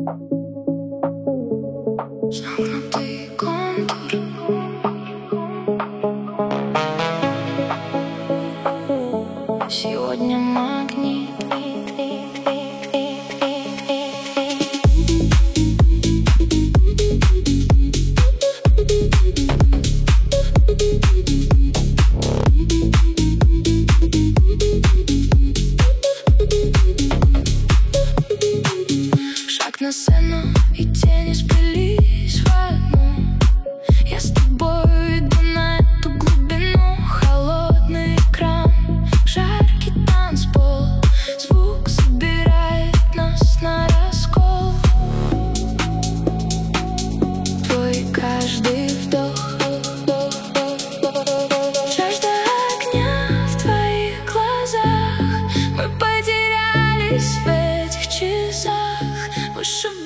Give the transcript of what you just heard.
Замкнутый контур. Сегодня магнит. Шаг на сцену, и тени сплелись в одну. Я с тобой иду на эту глубину. Холодный экран, жаркий танцпол. Звук собирает нас на раскол. Твой каждый вдох, жажда огня в твоих глазах. Мы потерялись в этих часах. Выше